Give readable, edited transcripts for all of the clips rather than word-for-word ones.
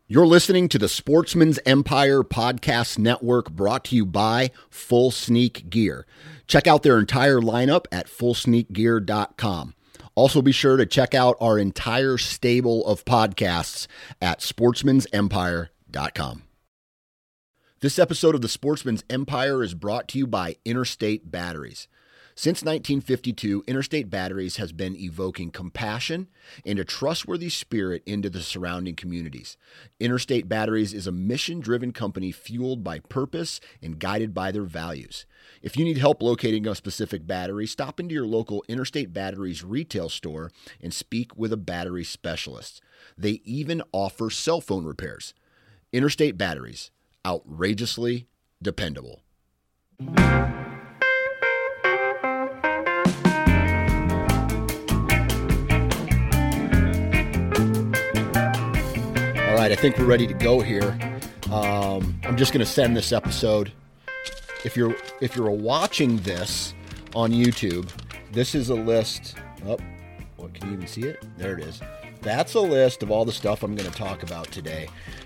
You're listening to the Sportsman's Empire Podcast Network, brought to you by Full Sneak Gear. Check out their entire lineup at fullsneakgear.com. Also be sure to check out our entire stable of podcasts at sportsmansempire.com. This episode of the Sportsman's Empire is brought to you by Interstate Batteries. Since 1952, Interstate Batteries has been evoking compassion and a trustworthy spirit into the surrounding communities. Interstate Batteries is a mission-driven company fueled by purpose and guided by their values. If you need help locating a specific battery, stop into your local Interstate Batteries retail store and speak with a battery specialist. They even offer cell phone repairs. Interstate Batteries, outrageously dependable. All right, I think we're ready to go here. I'm just going to send this episode. If you're watching this on YouTube, this is a list. Oh, what, can you even see it? There it is. That's a list of all the stuff I'm going to talk about today.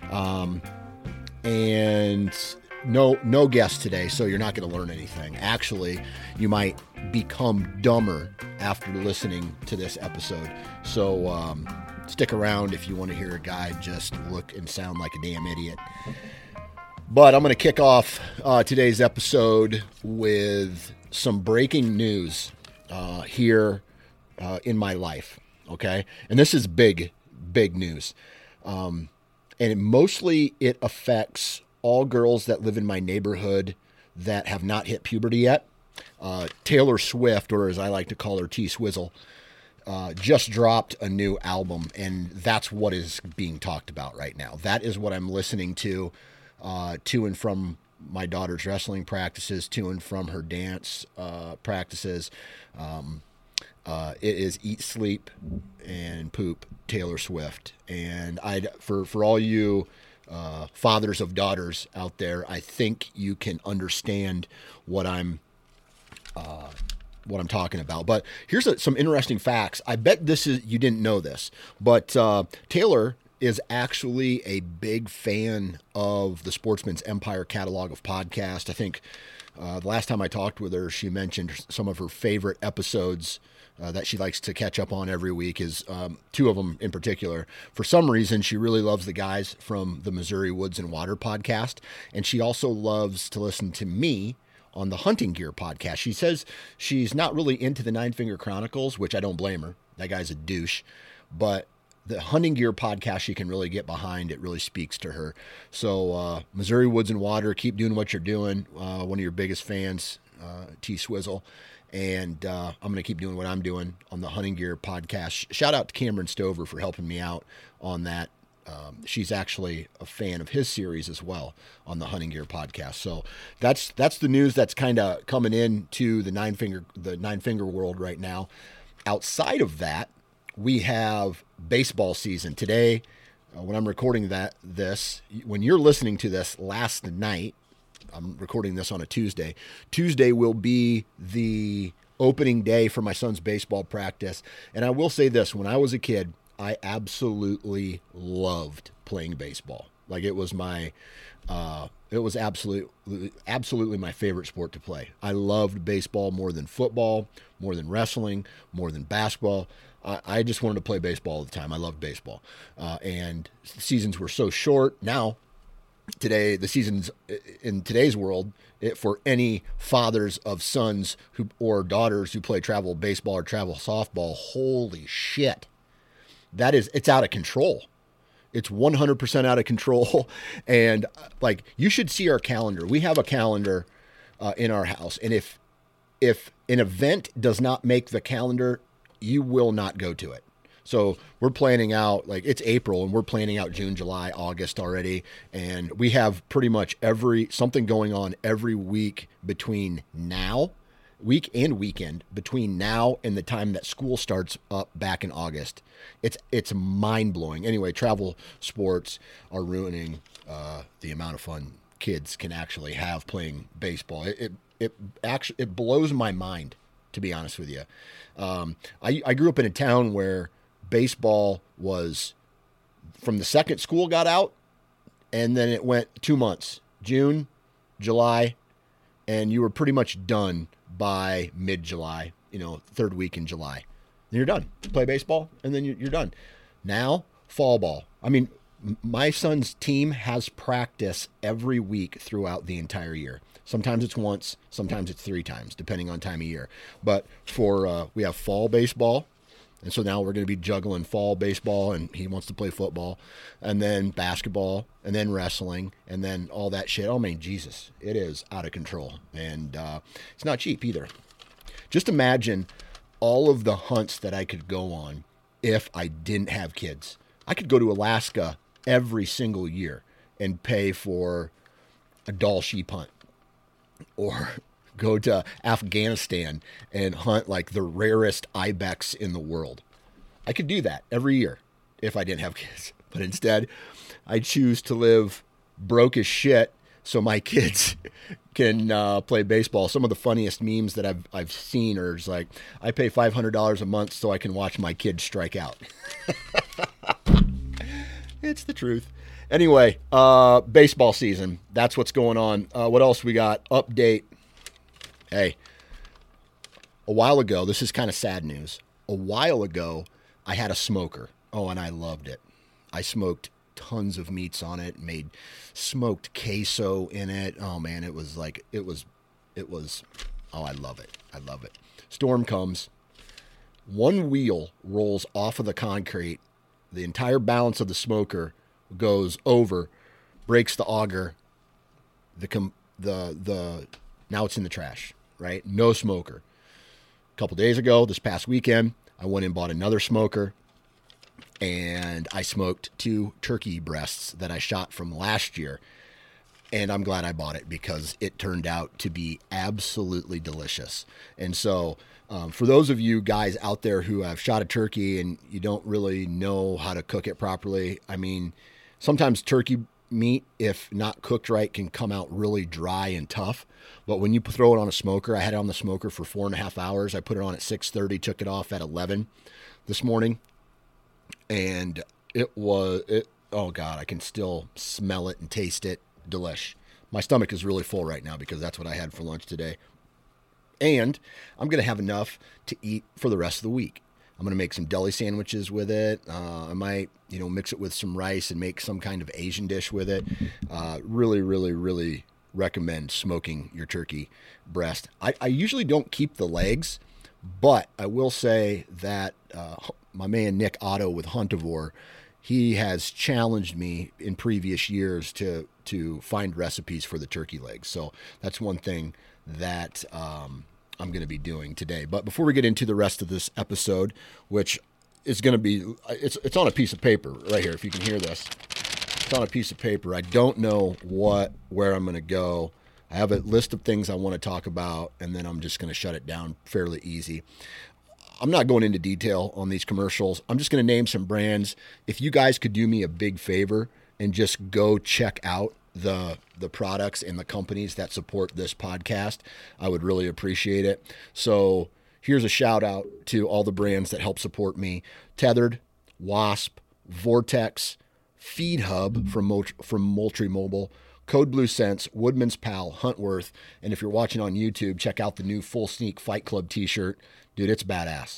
And no guest today, so you're not going to learn anything. Actually, you might become dumber after listening to this episode. So stick around if you want to hear a guy just look and sound like a damn idiot. But I'm going to kick off today's episode with some breaking news here in my life, okay? And this is big news. And it affects all girls that live in my neighborhood that have not hit puberty yet. Taylor Swift, or as I like to call her, T-Swizzle, just dropped a new album, and that's what is being talked about right now. That is what I'm listening to and from my daughter's wrestling practices, to and from her dance practices. It is Eat, Sleep, and Poop Taylor Swift. And for all you fathers of daughters out there, I think you can understand what I'm talking about. But here's some interesting facts. I bet you didn't know this, but Taylor is actually a big fan of the Sportsman's Empire catalog of podcasts. I think the last time I talked with her, she mentioned some of her favorite episodes that she likes to catch up on every week, is two of them in particular. For some reason, she really loves the guys from the Missouri Woods and Water podcast, and she also loves to listen to me on the Hunting Gear podcast. She says she's not really into the Nine Finger Chronicles, which I don't blame her. That guy's a douche. But the Hunting Gear podcast she can really get behind. It really speaks to her. So Missouri Woods and Water, keep doing what you're doing. One of your biggest fans, T-Swizzle. And I'm going to keep doing what I'm doing on the Hunting Gear podcast. Shout out to Cameron Stover for helping me out on that. She's actually a fan of his series as well on the Hunting Gear podcast. So that's the news that's kind of coming into the nine finger world right now. Outside of that, we have baseball season today. When I'm recording when you're listening to this last night, I'm recording this on a Tuesday. Tuesday will be the opening day for my son's baseball practice. And I will say this, when I was a kid, I absolutely loved playing baseball. Like, it was absolutely my favorite sport to play. I loved baseball more than football, more than wrestling, more than basketball. I just wanted to play baseball all the time. I loved baseball. And seasons were so short. Now, the seasons in today's world, for any fathers of sons or daughters who play travel baseball or travel softball, holy shit. It's out of control. It's 100% out of control. And you should see our calendar. We have a calendar in our house. And if an event does not make the calendar, you will not go to it. So we're planning out, it's April, and we're planning out June, July, August already. And we have pretty much something going on every week between now, week and weekend, between now and the time that school starts up back in August. It's mind-blowing. Anyway, travel sports are ruining the amount of fun kids can actually have playing baseball. It blows my mind, to be honest with you. I grew up in a town where baseball was, from the second school got out And then it went 2 months, June, July, and you were pretty much done by mid-July, third week in July. Then you're done. Play baseball, and then you're done. Now, fall ball. I mean, my son's team has practice every week throughout the entire year. Sometimes it's once, sometimes it's 3 times, depending on time of year. But we have fall baseball, and so now we're going to be juggling fall baseball, and he wants to play football, and then basketball, and then wrestling, and then all that shit. Oh, man, Jesus, it is out of control, and it's not cheap either. Just imagine all of the hunts that I could go on if I didn't have kids. I could go to Alaska every single year and pay for a Dall sheep hunt, or go to Afghanistan and hunt like the rarest ibex in the world. I could do that every year if I didn't have kids. But instead, I choose to live broke as shit so my kids can play baseball. Some of the funniest memes that I've seen are just like, I pay $500 a month so I can watch my kids strike out. It's the truth. Anyway, baseball season. That's what's going on. What else we got? Update. Hey, a while ago, this is kind of sad news. A while ago, I had a smoker. Oh, and I loved it. I smoked tons of meats on it, made smoked queso in it. Oh, man, it was, oh, I love it. I love it. Storm comes. One wheel rolls off of the concrete. The entire balance of the smoker goes over, breaks the auger. Now it's in the trash, right? No smoker. A couple days ago, this past weekend, I went and bought another smoker, and I smoked 2 turkey breasts that I shot from last year. And I'm glad I bought it because it turned out to be absolutely delicious. And so for those of you guys out there who have shot a turkey and you don't really know how to cook it properly, I mean, sometimes turkey meat, if not cooked right, can come out really dry and tough. But when you throw it on a smoker, I had it on the smoker for 4.5 hours. I put it on at 6:30, took it off at 11 this morning. And oh God, I can still smell it and taste it. Delish. My stomach is really full right now because that's what I had for lunch today. And I'm going to have enough to eat for the rest of the week. I'm going to make some deli sandwiches with it. I might, mix it with some rice and make some kind of Asian dish with it. Really, really, really recommend smoking your turkey breast. I usually don't keep the legs, but I will say that my man Nick Otto with Huntivore, he has challenged me in previous years to find recipes for the turkey legs. So that's one thing that I'm going to be doing today. But before we get into the rest of this episode, which is going to be, it's on a piece of paper right here, if you can hear this. It's on a piece of paper. I don't know where I'm going to go. I have a list of things I want to talk about, and then I'm just going to shut it down fairly easy. I'm not going into detail on these commercials. I'm just going to name some brands. If you guys could do me a big favor and just go check out the products and the companies that support this podcast, I would really appreciate it. So here's a shout out to all the brands that help support me: Tethered, Wasp, Vortex, Feed Hub from Moultrie Mobile, Code Blue Scents, Woodman's Pal, Huntworth, and if you're watching on YouTube, check out the new Full Sneak Fight Club t-shirt. Dude, it's badass.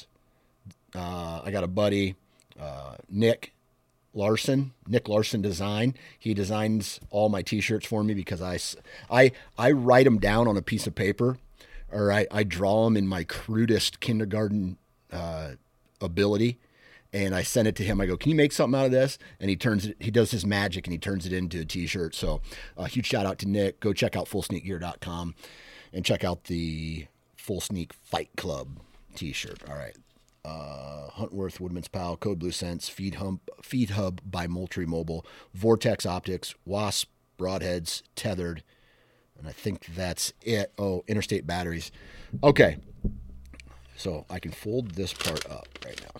I got a buddy, Nick Larson Design. He designs all my t-shirts for me because I write them down on a piece of paper, or I draw them in my crudest kindergarten ability, and I send it to him. I go, "Can you make something out of this?" And he does his magic and he turns it into a t-shirt. So a huge shout out to Nick. Go check out fullsneakgear.com and check out the Full Sneak Fight Club t-shirt. All right. Huntworth, Woodman's Pal, Code Blue Scents, Feed Hub by Moultrie Mobile, Vortex Optics, Wasp Broadheads, Tethered, and I think that's it. Oh, Interstate Batteries. Okay, so I can fold this part up right now.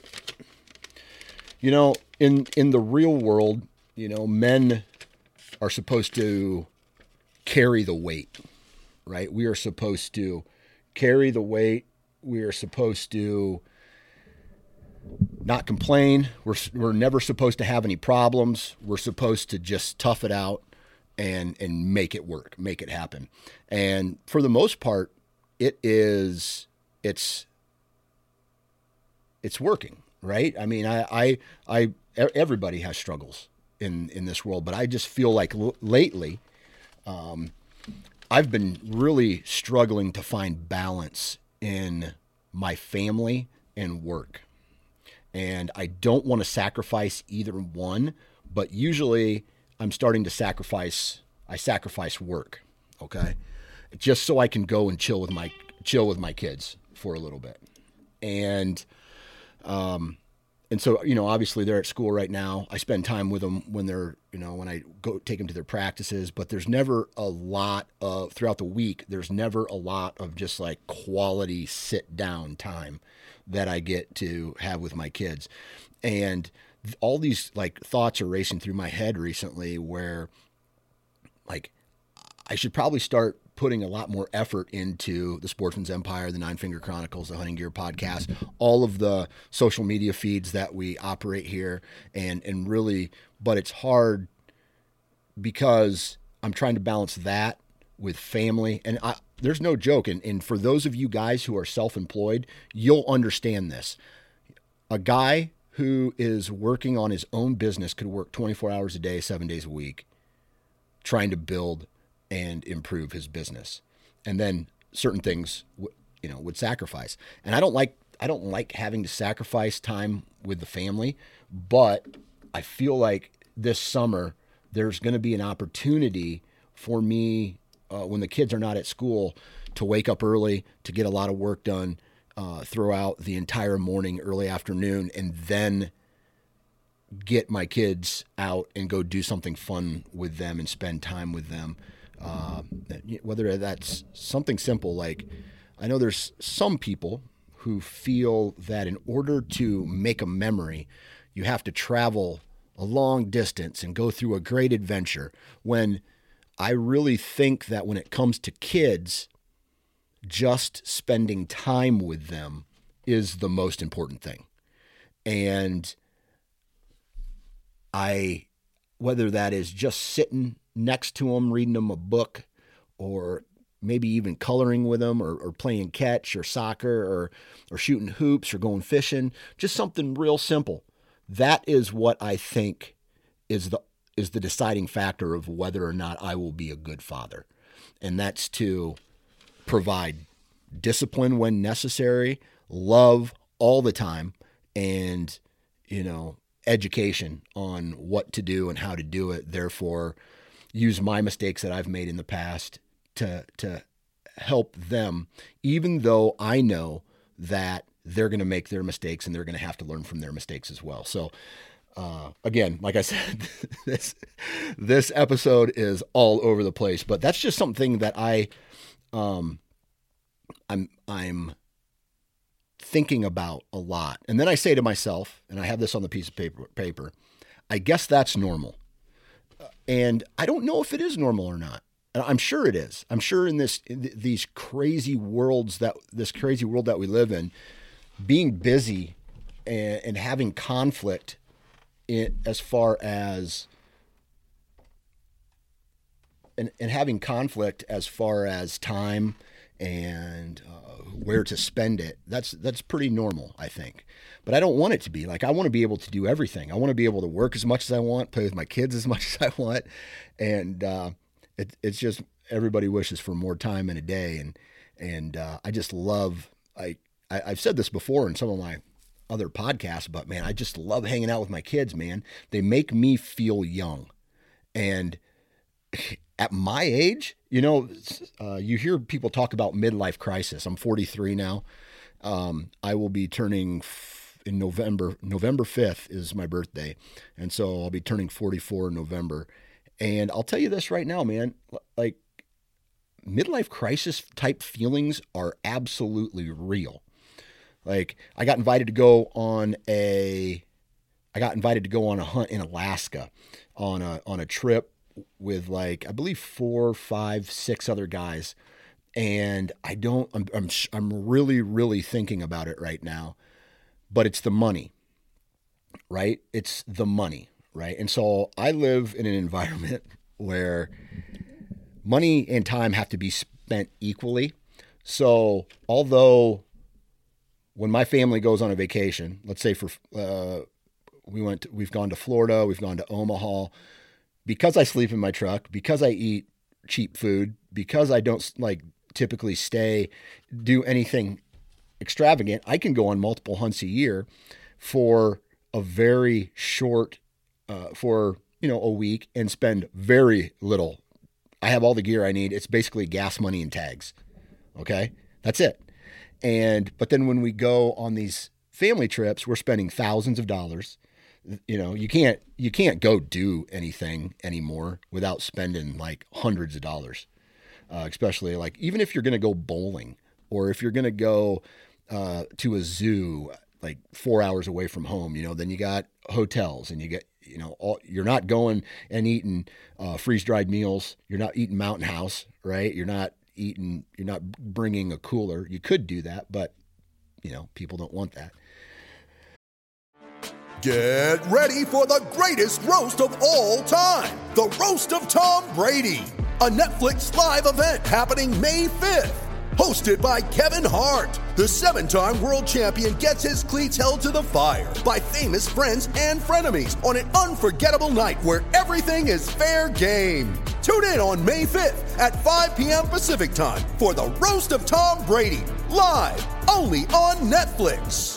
In the real world, men are supposed to carry the weight, right? We are supposed to carry the weight. We are supposed to not complain. We're never supposed to have any problems. We're supposed to just tough it out and make it work, make it happen. And for the most part, it's working, right? I mean, everybody has struggles in this world, but I just feel like lately, I've been really struggling to find balance in my family and work. And I don't want to sacrifice either one, but usually I'm starting to sacrifice work, okay? Just so I can go and chill with my kids for a little bit. And so, obviously they're at school right now. I spend time with them when when I go take them to their practices, but there's never a lot of, throughout the week, there's never a lot of just like quality sit down time that I get to have with my kids. And all these like thoughts are racing through my head recently where like I should probably start putting a lot more effort into the Sportsman's Empire, the Nine Finger Chronicles, the Hunting Gear Podcast, all of the social media feeds that we operate here, and really, but it's hard because I'm trying to balance that with family. And there's no joke. And for those of you guys who are self-employed, you'll understand this. A guy who is working on his own business could work 24 hours a day, 7 days a week, trying to build and improve his business. And then certain things, would sacrifice. And I don't like having to sacrifice time with the family, but I feel like this summer there's going to be an opportunity for me when the kids are not at school to wake up early, to get a lot of work done throughout the entire morning, early afternoon, and then get my kids out and go do something fun with them and spend time with them. Whether that's something simple, like I know there's some people who feel that in order to make a memory, you have to travel a long distance and go through a great adventure, when I really think that when it comes to kids, just spending time with them is the most important thing. And whether that is just sitting next to them, reading them a book, or maybe even coloring with them, or playing catch or soccer, or shooting hoops, or going fishing, just something real simple. That is what I think is the deciding factor of whether or not I will be a good father. And that's to provide discipline when necessary, love all the time, and, education on what to do and how to do it. Therefore, use my mistakes that I've made in the past to help them, even though I know that they're going to make their mistakes and they're going to have to learn from their mistakes as well. So, again, like I said, this episode is all over the place, but that's just something that I'm thinking about a lot. And then I say to myself, and I have this on the piece of paper, I guess that's normal. And I don't know if it is normal or not. And I'm sure it is. I'm sure in these crazy world that we live in, being busy and having conflict as far as time and where to spend it, that's pretty normal, I think. But I don't want it to be. Like, I want to be able to do everything. I want to be able to work as much as I want, play with my kids as much as I want, and it's just everybody wishes for more time in a day, and I just love. I've said this before in some of my other podcasts, but man, I just love hanging out with my kids, man. They make me feel young, and at my age, you hear people talk about midlife crisis. I'm 43 now. I will be turning in November 5th is my birthday. And so I'll be turning 44 in November. And I'll tell you this right now, man, like midlife crisis type feelings are absolutely real. Like I got invited to go on a hunt in Alaska on a trip with like, I believe 4, 5, 6 other guys. And I'm really, really thinking about it right now, but it's the money. right? It's the money, right? And so I live in an environment where money and time have to be spent equally. So although when my family goes on a vacation, let's say we've gone to Florida, we've gone to Omaha, because I sleep in my truck, because I eat cheap food, because I don't like typically do anything extravagant, I can go on multiple hunts a year for a very short, for, a week and spend very little. I have all the gear I need. It's basically gas money and tags. Okay. That's it. But then when we go on these family trips, we're spending thousands of dollars. You can't go do anything anymore without spending like hundreds of dollars. Especially like, even if you're going to go bowling or if you're going to go to a zoo, like 4 hours away from home, then you got hotels and you get, you're not going and eating freeze-dried meals. You're not eating Mountain House, right? You're not bringing a cooler. You could do that, but people don't want that. Get ready for the greatest roast of all time, the Roast of Tom Brady, a Netflix live event happening May 5th. Hosted by Kevin Hart, the 7-time world champion gets his cleats held to the fire by famous friends and frenemies on an unforgettable night where everything is fair game. Tune in on May 5th at 5 p.m. Pacific time for the Roast of Tom Brady, live only on Netflix.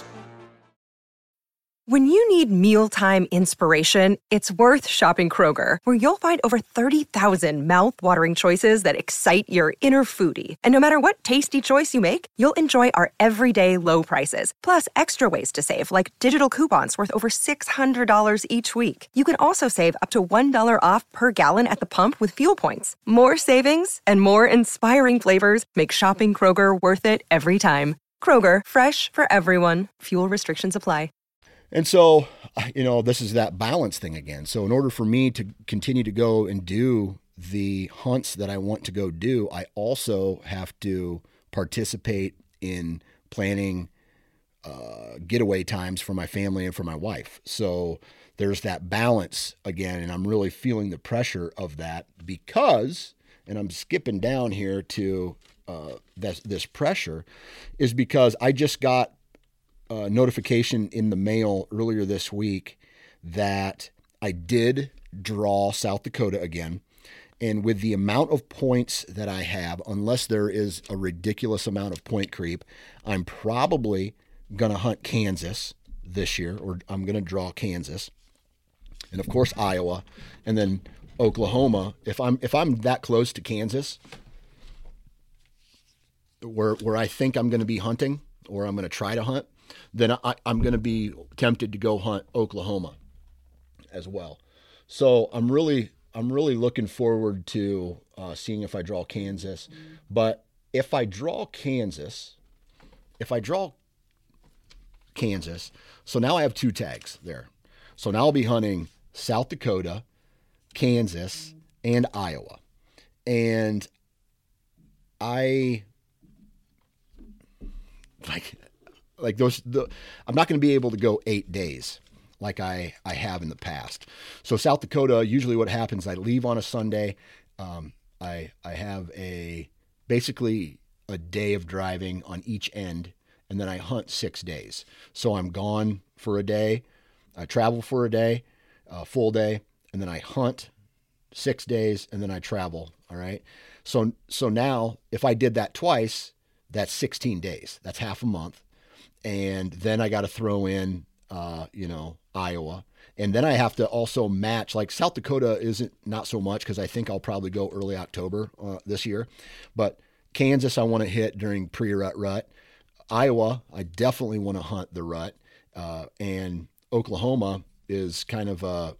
When you need mealtime inspiration, it's worth shopping Kroger, where you'll find over 30,000 mouth-watering choices that excite your inner foodie. And no matter what tasty choice you make, you'll enjoy our everyday low prices, plus extra ways to save, like digital coupons worth over $600 each week. You can also save up to $1 off per gallon at the pump with fuel points. More savings and more inspiring flavors make shopping Kroger worth it every time. Kroger, fresh for everyone. Fuel restrictions apply. And so, this is that balance thing again. So in order for me to continue to go and do the hunts that I want to go do, I also have to participate in planning getaway times for my family and for my wife. So there's that balance again, and I'm really feeling the pressure of that because, and I'm skipping down here to this pressure, is because I just got notification in the mail earlier this week that I did draw South Dakota again. And with the amount of points that I have, unless there is a ridiculous amount of point creep, I'm probably going to hunt Kansas this year, or I'm going to draw Kansas. And of course, Iowa, and then Oklahoma. If I'm that close to Kansas, where I think I'm going to be hunting, or I'm going to try to hunt, then I'm going to be tempted to go hunt Oklahoma as well. So I'm really looking forward to seeing if I draw Kansas. But if I draw Kansas, so now I have 2 tags there. So now I'll be hunting South Dakota, Kansas, and Iowa. And I like those, I'm not going to be able to go 8 days like I have in the past. So South Dakota, usually what happens, I leave on a Sunday. I have basically a day of driving on each end, and then I hunt 6 days. So I'm gone for a day, I travel for a day, full day, and then I hunt 6 days, and then I travel. All right. So now if I did that twice, that's 16 days. That's half a month. And then I got to throw in, Iowa. And then I have to also match, like South Dakota isn't not so much because I think I'll probably go early October this year. But Kansas, I want to hit during pre-rut. Iowa, I definitely want to hunt the rut. And Oklahoma is kind of a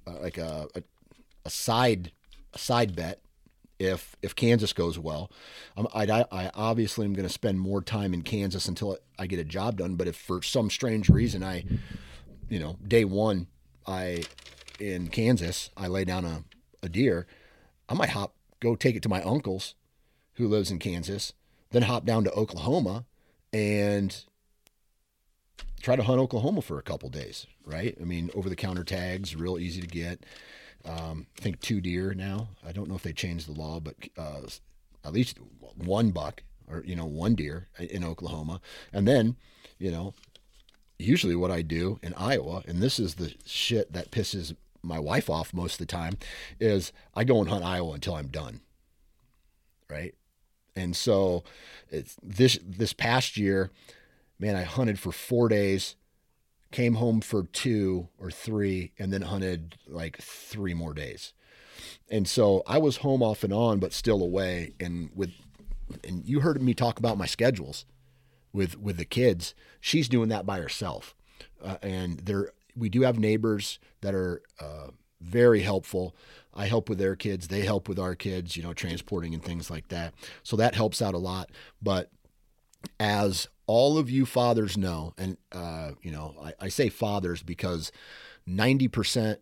side bet. If Kansas goes well, I obviously am going to spend more time in Kansas until I get a job done. But if for some strange reason day one in Kansas, I lay down a deer, I might go take it to my uncle's who lives in Kansas, then hop down to Oklahoma and try to hunt Oklahoma for a couple days, right? I mean, over-the-counter tags, real easy to get. I think 2 deer now. I don't know if they changed the law, but at least 1 buck or, 1 deer in Oklahoma. And then, usually what I do in Iowa, and this is the shit that pisses my wife off most of the time, is I go and hunt Iowa until I'm done, right? And so it's this past year, man, I hunted for 4 days, came home for 2 or 3, and then hunted like 3 more days. And so I was home off and on, but still away. And you heard me talk about my schedules with the kids. She's doing that by herself. And we do have neighbors that are very helpful. I help with their kids. They help with our kids, transporting and things like that. So that helps out a lot. But as all of you fathers know, and, I say fathers because 97%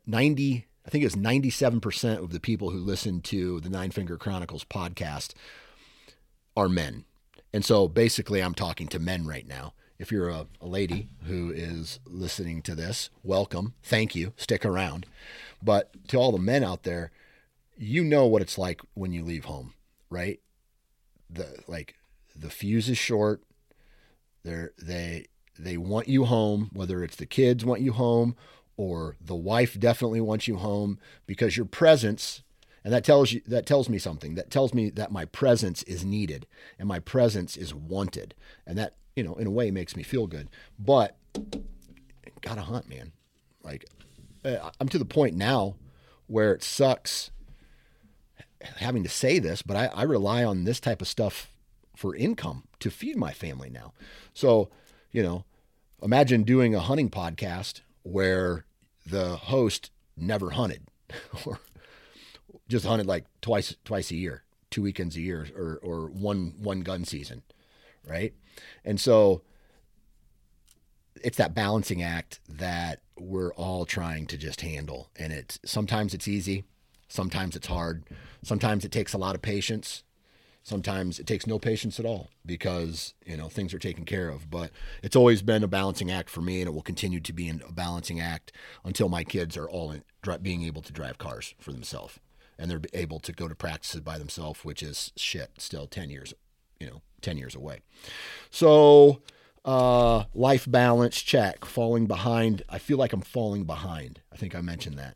of the people who listen to the Nine Finger Chronicles podcast are men. And so basically I'm talking to men right now. If you're a lady who is listening to this, welcome. Thank you. Stick around. But to all the men out there, you know what it's like when you leave home, right? The fuse is short. They want you home, whether it's the kids want you home or the wife definitely wants you home, because your presence, and that tells me something. That tells me that my presence is needed and my presence is wanted. And that, in a way makes me feel good. But gotta hunt, man. Like, I'm to the point now where it sucks having to say this, but I rely on this type of stuff for income to feed my family now. So, imagine doing a hunting podcast where the host never hunted or just hunted like twice a year, 2 weekends a year, or one gun season, right? And so it's that balancing act that we're all trying to just handle. And sometimes it's easy. Sometimes it's hard. Sometimes it takes a lot of patience. Sometimes it takes no patience at all because, things are taken care of. But it's always been a balancing act for me, and it will continue to be a balancing act until my kids are all being able to drive cars for themselves. And they're able to go to practices by themselves, which is still 10 years, 10 years away. So life balance, check. Falling behind. I feel like I'm falling behind. I think I mentioned that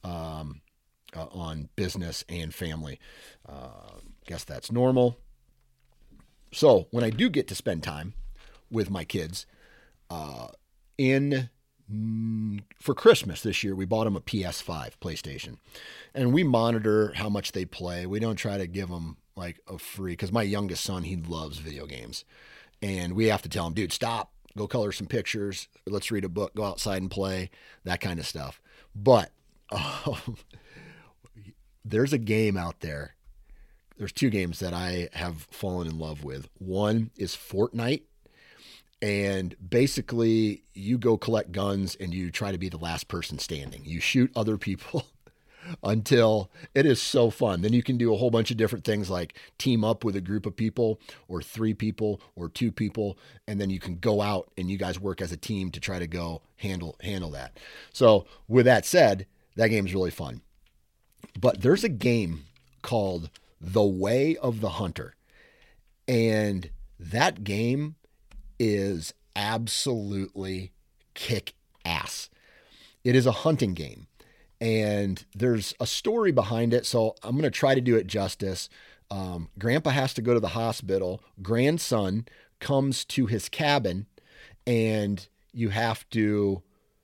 on business and family. Guess that's normal. So when I do get to spend time with my kids, for Christmas this year, we bought them a PS5 PlayStation, and we monitor how much they play. We don't try to give them like a free, because my youngest son, he loves video games, and we have to tell him, dude, stop, go color some pictures, let's read a book, go outside and play, that kind of stuff. But there's a game out there. There's 2 games that I have fallen in love with. One is Fortnite. And basically you go collect guns and you try to be the last person standing. You shoot other people until it is so fun. Then you can do a whole bunch of different things like team up with a group of people or 3 people or 2 people. And then you can go out and you guys work as a team to try to go handle that. So with that said, that game is really fun. But there's a game called The Way of the Hunter. And that game is absolutely kick ass. It is a hunting game, and there's a story behind it. So I'm going to try to do it justice. Grandpa has to go to the hospital. Grandson comes to his cabin, and you have to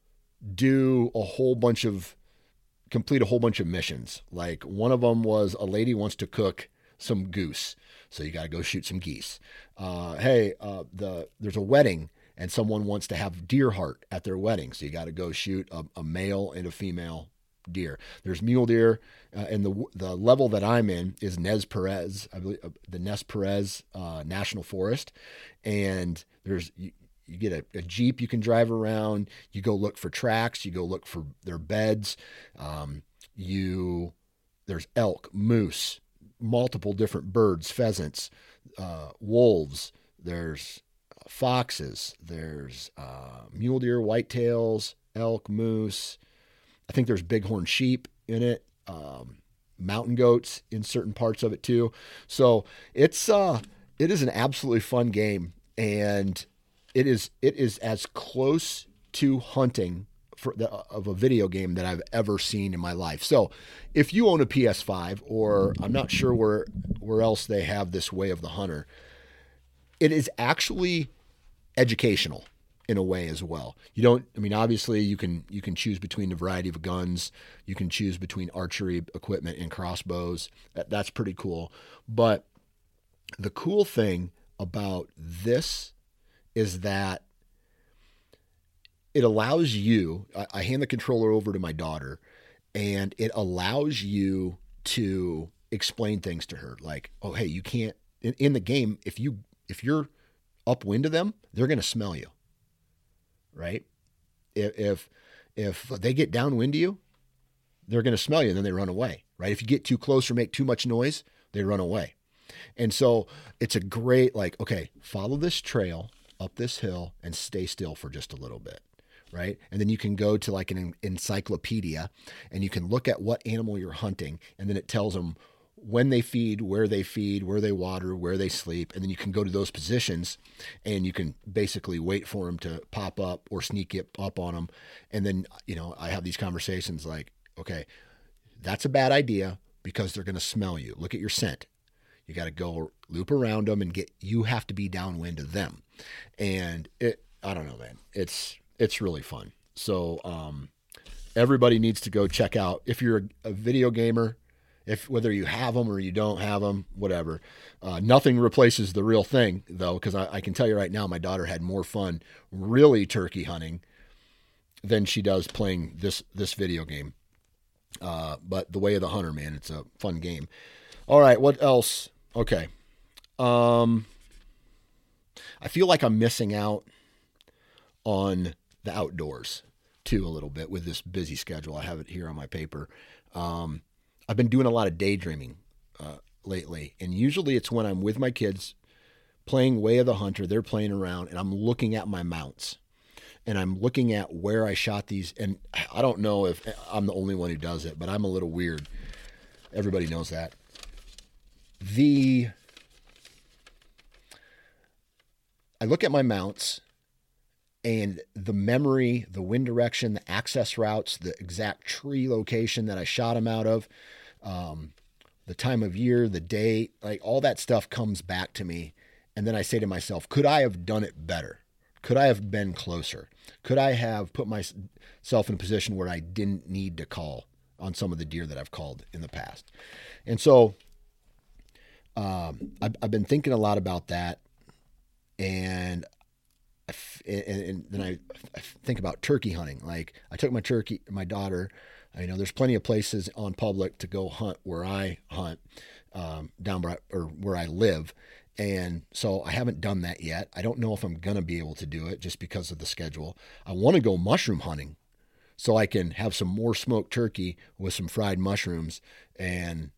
complete a whole bunch of missions. Like one of them was a lady wants to cook some goose. So you got to go shoot some geese. There's a wedding and someone wants to have deer heart at their wedding. So you got to go shoot a male and a female deer. There's mule deer. And the level that I'm in is Nez Perez, I believe, the Nez Perez National Forest. And you get a Jeep you can drive around. You go look for tracks. You go look for their beds. There's elk, moose, multiple different birds, pheasants, wolves. There's foxes, there's mule deer, whitetails, elk, moose. I think there's bighorn sheep in it, mountain goats in certain parts of it too. So it is an absolutely fun game, and it is as close to hunting of a video game that I've ever seen in my life. So if you own a PS5, or I'm not sure where else they have this Way of the Hunter, it is actually educational in a way as well. Obviously you can choose between a variety of guns. You can choose between archery equipment and crossbows. That's pretty cool. But the cool thing about this is that it allows you, I hand the controller over to my daughter, and it allows you to explain things to her. Like, oh, hey, you can't, in the game, if you're upwind of them, they're going to smell you, right? If they get downwind of you, they're going to smell you, and then they run away, right? If you get too close or make too much noise, they run away. And so it's a great, like, okay, follow this trail up this hill and stay still for just a little bit, right? And then you can go to like an encyclopedia and you can look at what animal you're hunting, and then it tells them when they feed, where they water, where they sleep. And then you can go to those positions and you can basically wait for them to pop up or sneak up on them. And then, I have these conversations like, okay, that's a bad idea because they're going to smell you. Look at your scent. You got to go loop around them and you have to be downwind of them. And I don't know, man, it's really fun. So, everybody needs to go check out, if you're a video gamer, whether you have them or you don't have them, whatever. Nothing replaces the real thing, though, because I can tell you right now, my daughter had more fun really turkey hunting than she does playing this video game. But The Way of the Hunter, man, it's a fun game. All right, what else? Okay. I feel like I'm missing out on the outdoors, too, a little bit with this busy schedule. I have it here on my paper. I've been doing a lot of daydreaming lately, and usually it's when I'm with my kids playing Way of the Hunter, they're playing around, and I'm looking at my mounts, and I'm looking at where I shot these, and I don't know if I'm the only one who does it, but I'm a little weird. Everybody knows that. I look at my mounts, and the memory, the wind direction, the access routes, the exact tree location that I shot them out of, the time of year, the day, like all that stuff comes back to me. And then I say to myself, could I have done it better? Could I have been closer? Could I have put myself in a position where I didn't need to call on some of the deer that I've called in the past? And so I've been thinking a lot about that. And then I think about turkey hunting. Like, I took my daughter, there's plenty of places on public to go hunt where I hunt, down where I live. And so I haven't done that yet. I don't know if I'm going to be able to do it just because of the schedule. I want to go mushroom hunting so I can have some more smoked turkey with some fried mushrooms and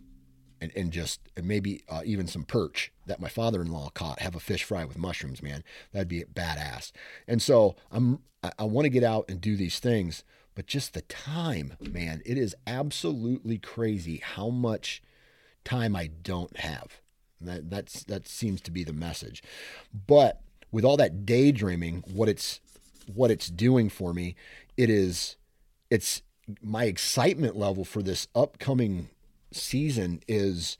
maybe even some perch that my father-in-law caught, have a fish fry with mushrooms, man. That'd be badass. And so I want to get out and do these things, but just the time, man, it is absolutely crazy how much time I don't have. That seems to be the message. But with all that daydreaming, what it's doing for me, it's my excitement level for this upcoming season is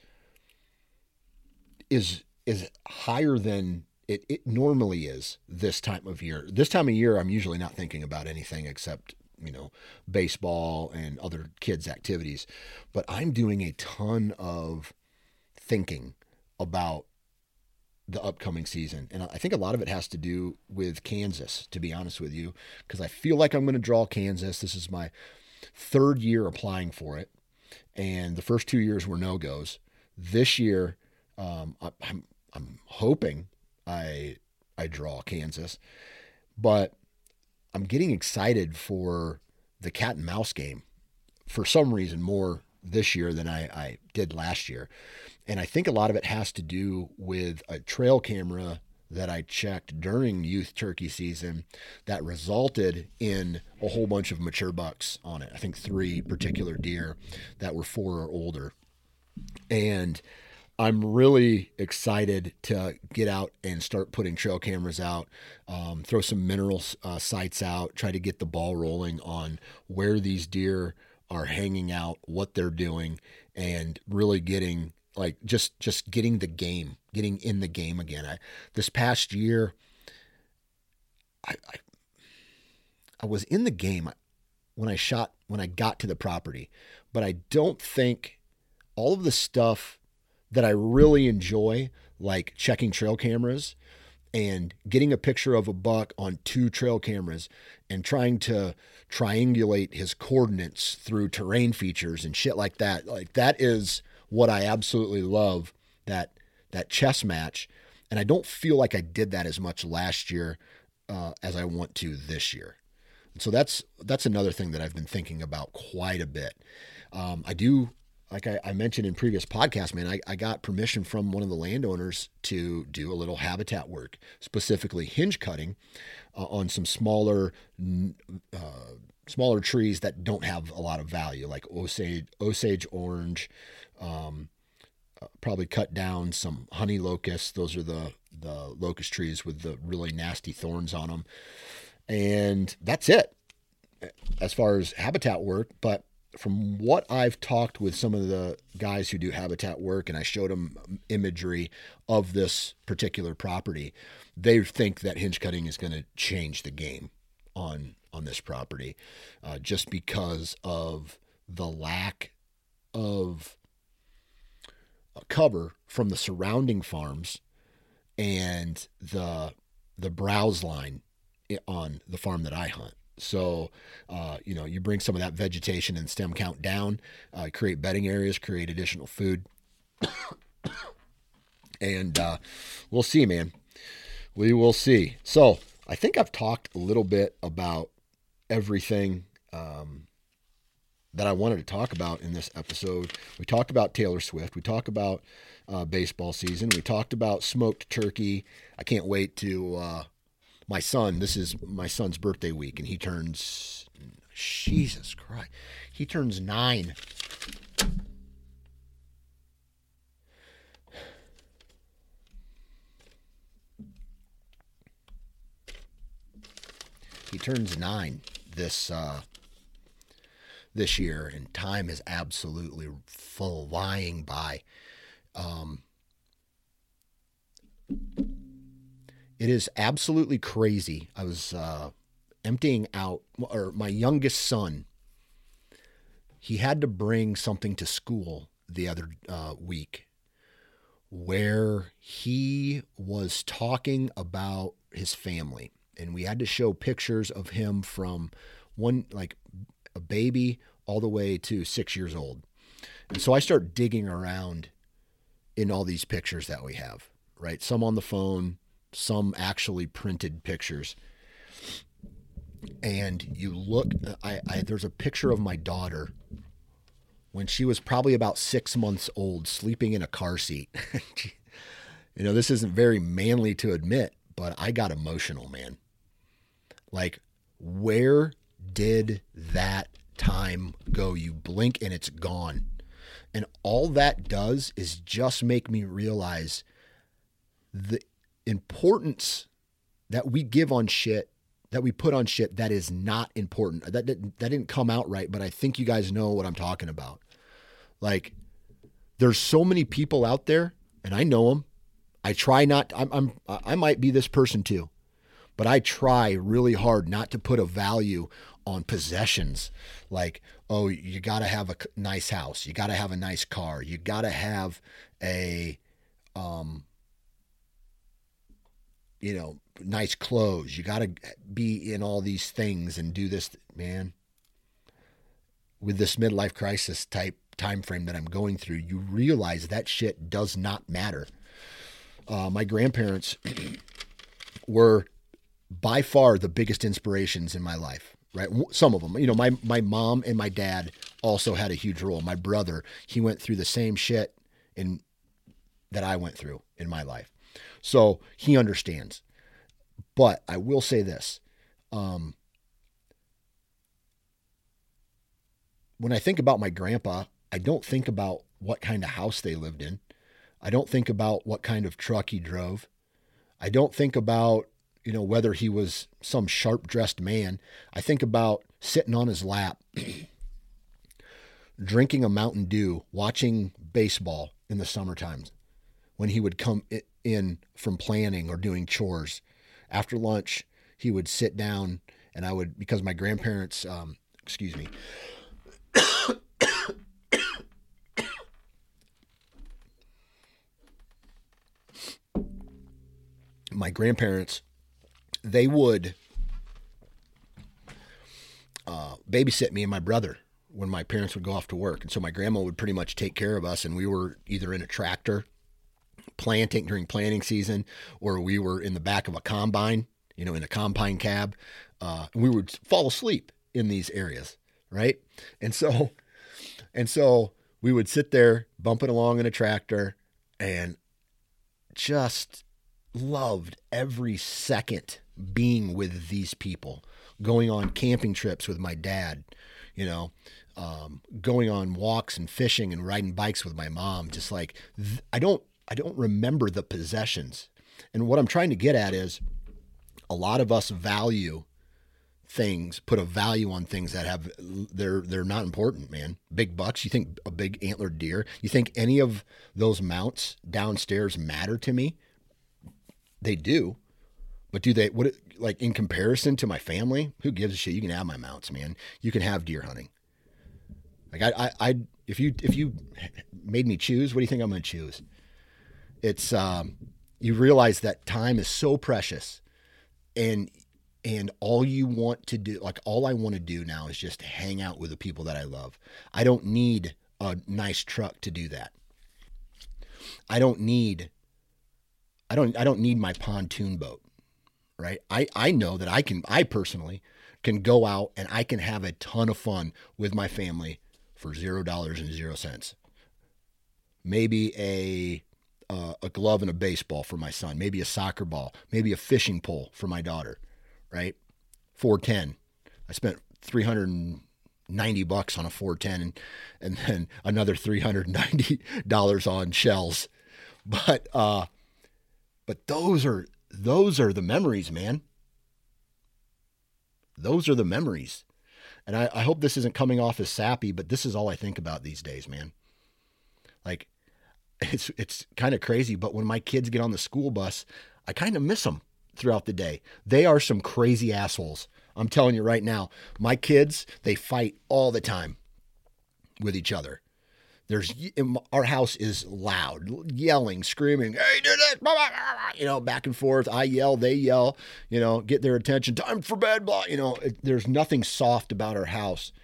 higher than it normally is this time of year. This time of year, I'm usually not thinking about anything except, baseball and other kids' activities. But I'm doing a ton of thinking about the upcoming season. And I think a lot of it has to do with Kansas, to be honest with you, because I feel like I'm going to draw Kansas. This is my third year applying for it. And the first 2 years were no-goes. This year, I'm hoping I draw Kansas, but I'm getting excited for the cat and mouse game for some reason more this year than I did last year. And I think a lot of it has to do with a trail camera that I checked during youth turkey season that resulted in a whole bunch of mature bucks on it. I think 3 particular deer that were 4 or older. And I'm really excited to get out and start putting trail cameras out, throw some mineral sights out, try to get the ball rolling on where these deer are hanging out, what they're doing, and really getting like just getting in the game again. This past year, I was in the game when I got to the property, but I don't think all of the stuff that I really enjoy, like checking trail cameras and getting a picture of a buck on 2 trail cameras and trying to triangulate his coordinates through terrain features and shit like that. Like that is what I absolutely love, that chess match. And I don't feel like I did that as much last year as I want to this year. And so that's another thing that I've been thinking about quite a bit. I do, like I mentioned in previous podcasts, man, I got permission from one of the landowners to do a little habitat work, specifically hinge cutting on some smaller trees that don't have a lot of value, like Osage orange. Probably cut down some honey locusts. Those are the locust trees with the really nasty thorns on them. And that's it as far as habitat work. But from what I've talked with some of the guys who do habitat work, and I showed them imagery of this particular property, they think that hinge cutting is going to change the game on this property, just because of the lack of cover from the surrounding farms and the browse line on the farm that I hunt. So, you bring some of that vegetation and stem count down, create bedding areas, create additional food. And we'll see, man. We will see. So I think I've talked a little bit about everything that I wanted to talk about in this episode. We talked about Taylor Swift. We talked about baseball season. We talked about smoked turkey. I can't wait to... my son, this is my son's birthday week, and he turns, Jesus Christ, he turns 9. He turns 9 this year, and time is absolutely flying by. It is absolutely crazy. I was emptying out, or my youngest son, he had to bring something to school the other week where he was talking about his family. And we had to show pictures of him from like a baby all the way to 6 years old. And so I start digging around in all these pictures that we have, right? Some on the phone, some actually printed pictures. And you look, there's a picture of my daughter when she was probably about 6 months old, sleeping in a car seat. This isn't very manly to admit, but I got emotional, man. Like, where did that time go? You blink and it's gone. And all that does is just make me realize the importance that we give on shit, that we put on shit that is not important. That didn't come out right, but I think you guys know what I'm talking about. Like, there's so many people out there, and I know them. I try not. I might be this person too, but I try really hard not to put a value on possessions. Like, oh, you got to have a nice house. You got to have a nice car. You got to have a, nice clothes. You got to be in all these things and do this, man. With this midlife crisis type time frame that I'm going through, you realize that shit does not matter. My grandparents were by far the biggest inspirations in my life, right? Some of them, my mom and my dad also had a huge role. My brother, he went through the same shit that I went through in my life. So he understands. But I will say this. When I think about my grandpa, I don't think about what kind of house they lived in. I don't think about what kind of truck he drove. I don't think about, whether he was some sharp-dressed man. I think about sitting on his lap, drinking a Mountain Dew, watching baseball in the summertime when he would come in from planning or doing chores. After lunch, he would sit down and I would, because my grandparents, my grandparents, they would babysit me and my brother when my parents would go off to work. And so my grandma would pretty much take care of us, and we were either in a tractor planting during planting season, or we were in the back of a combine, in a combine cab. We would fall asleep in these areas, right? And so we would sit there bumping along in a tractor and just loved every second being with these people, going on camping trips with my dad, going on walks and fishing and riding bikes with my mom. Just like, I don't remember the possessions. And what I'm trying to get at is a lot of us value things, put a value on things that have, they're not important, man. Big bucks. You think a big antlered deer, you think any of those mounts downstairs matter to me? They do. But do they, like in comparison to my family, who gives a shit? You can have my mounts, man. You can have deer hunting. Like if you made me choose, what do you think I'm going to choose? It's, you realize that time is so precious, and all you want to do, like all I want to do now is just hang out with the people that I love. I don't need a nice truck to do that. I don't need my pontoon boat, right? I know that I personally can go out and I can have a ton of fun with my family for $0. Maybe a glove and a baseball for my son, maybe a soccer ball, maybe a fishing pole for my daughter, right? 410. I spent $390 on a 410 and then another $390 on shells. But those are the memories, man. Those are the memories. And I hope this isn't coming off as sappy, but this is all I think about these days, man. Like, it's kind of crazy, but when my kids get on the school bus, I kind of miss them throughout the day. They are some crazy assholes. I'm telling you right now, my kids, they fight all the time with each other. Our house is loud, yelling, screaming, hey, do this, blah, blah, blah, back and forth. I yell, they yell, get their attention. Time for bed, blah. There's nothing soft about our house.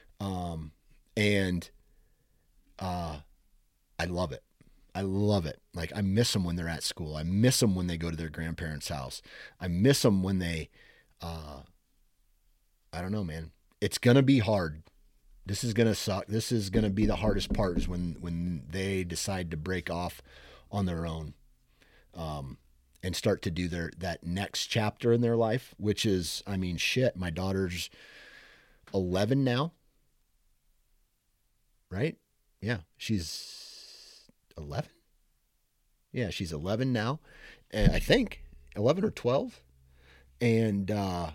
And I love it. I love it. Like, I miss them when they're at school. I miss them when they go to their grandparents' house. I miss them when they, I don't know, man. It's going to be hard. This is going to suck. This is going to be the hardest part, is when they decide to break off on their own, and start to do that next chapter in their life, which is, shit, my daughter's 11 now, right? Yeah, she's 11. Yeah, she's 11 now, and I think 11 or 12. And no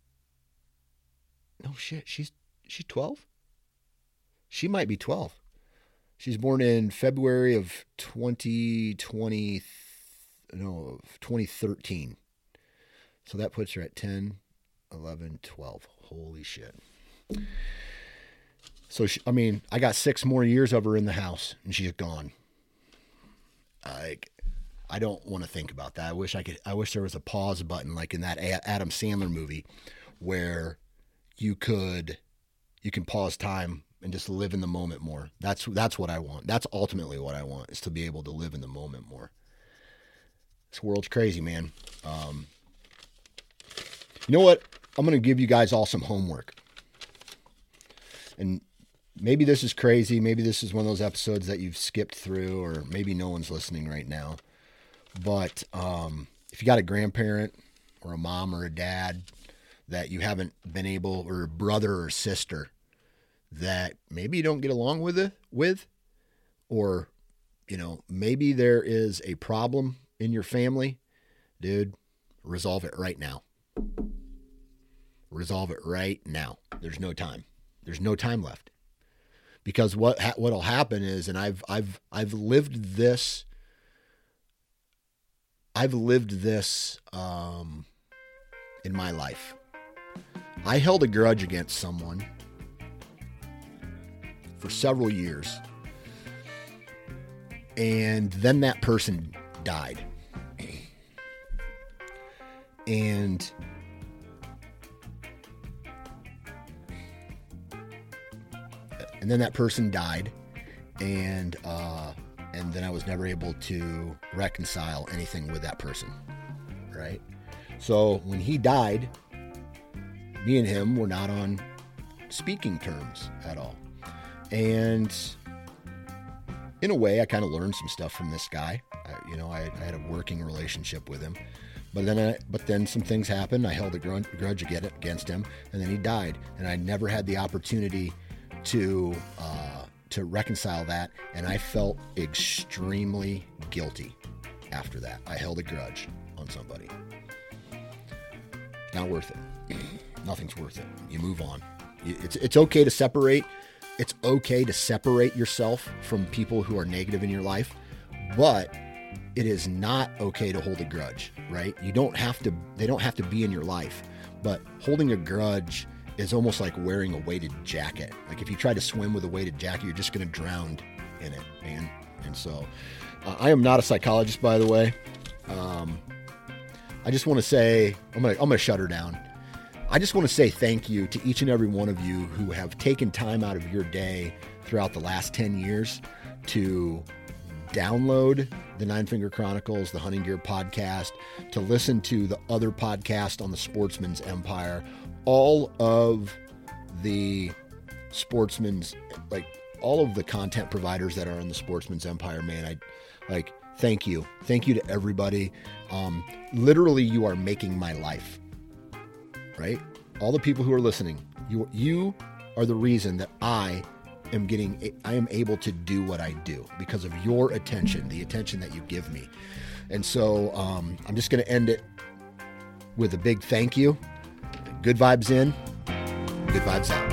shit, she's 12. She might be 12. She's born in February of 2013. So that puts her at 10, 11, 12. Holy shit. So I got 6 more years of her in the house, and she's gone. I don't want to think about that. I wish there was a pause button, like in that Adam Sandler movie, where you can pause time and just live in the moment more. That's what I want. That's ultimately what I want, is to be able to live in the moment more. This world's crazy, man. You know what? I'm going to give you guys all some homework. And maybe this is crazy. Maybe this is one of those episodes that you've skipped through, or maybe no one's listening right now. But if you got a grandparent or a mom or a dad that you haven't been able, or a brother or sister that maybe you don't get along with, or, you know, maybe there is a problem in your family, dude, resolve it right now. Resolve it right now. There's no time. There's no time left. Because what'll happen is, and I've lived this. I've lived this in my life. I held a grudge against someone for several years, and then that person died. And then that person died, and then I was never able to reconcile anything with that person, right? So when he died, me and him were not on speaking terms at all. And in a way, I kind of learned some stuff from this guy. I had a working relationship with him. But then some things happened. I held a grudge against him, and then he died. And I never had the opportunity to reconcile that, and I felt extremely guilty after that. I held a grudge on somebody. Not worth it. Nothing's worth it. You move on. It's okay to separate. It's okay to separate yourself from people who are negative in your life, but it is not okay to hold a grudge, right? They don't have to be in your life, but holding a grudge is almost like wearing a weighted jacket. Like if you try to swim with a weighted jacket, you're just going to drown in it, man. And so I am not a psychologist, by the way. I just want to say, I'm going to shut her down. I just want to say thank you to each and every one of you who have taken time out of your day throughout the last 10 years to download the Nine Finger Chronicles, the Hunting Gear podcast, to listen to the other podcast on the Sportsman's Empire, all of the Sportsman's, like all of the content providers that are in the Sportsman's Empire, man. Thank you. Thank you to everybody. Literally, you are making my life, right? All the people who are listening, you are the reason that I am able to do what I do because of your attention, the attention that you give me. And so I'm just going to end it with a big thank you. Good vibes in, good vibes out.